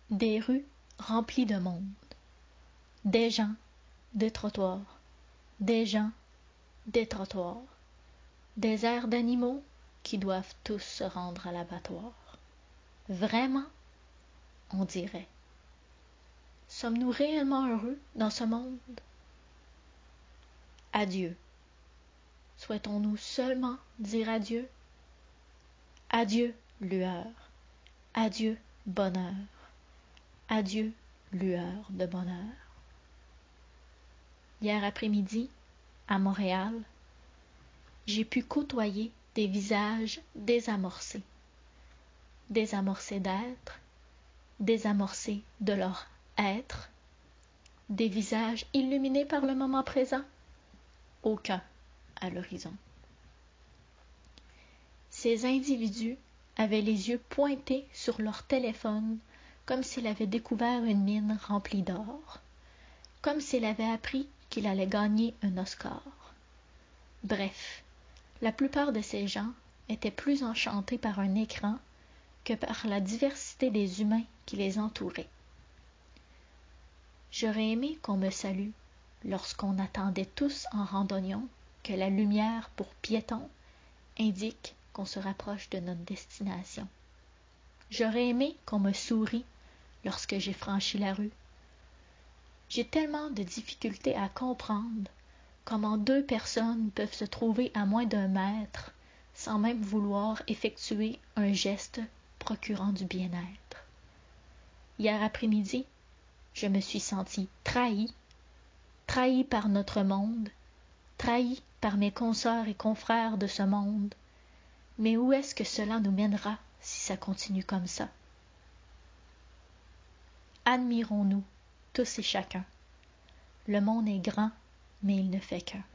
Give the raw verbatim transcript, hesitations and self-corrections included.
Des rues remplies de monde, des gens, des trottoirs, des gens, des trottoirs, des airs d'animaux qui doivent tous se rendre à l'abattoir. Vraiment, on dirait. Sommes-nous réellement heureux dans ce monde? Adieu. Souhaitons-nous seulement dire adieu? Adieu, lueur. Adieu, bonheur. Adieu, lueur de bonheur. Hier après-midi, à Montréal, j'ai pu côtoyer des visages désamorcés. Désamorcés d'être, désamorcés de leur être, des visages illuminés par le moment présent, aucun à l'horizon. Ces individus avaient les yeux pointés sur leur téléphone comme s'il avait découvert une mine remplie d'or, comme s'il avait appris qu'il allait gagner un Oscar. Bref, la plupart de ces gens étaient plus enchantés par un écran que par la diversité des humains qui les entouraient. J'aurais aimé qu'on me salue lorsqu'on attendait tous en randonnion que la lumière pour piétons indique qu'on se rapproche de notre destination. J'aurais aimé qu'on me sourie lorsque j'ai franchi la rue. J'ai tellement de difficultés à comprendre comment deux personnes peuvent se trouver à moins d'un mètre sans même vouloir effectuer un geste procurant du bien-être. Hier après-midi, je me suis sentie trahie, trahie par notre monde, trahie par mes consoeurs et confrères de ce monde. Mais où est-ce que cela nous mènera si ça continue comme ça? Admirons-nous, tous et chacun. Le monde est grand, mais il ne fait qu'un.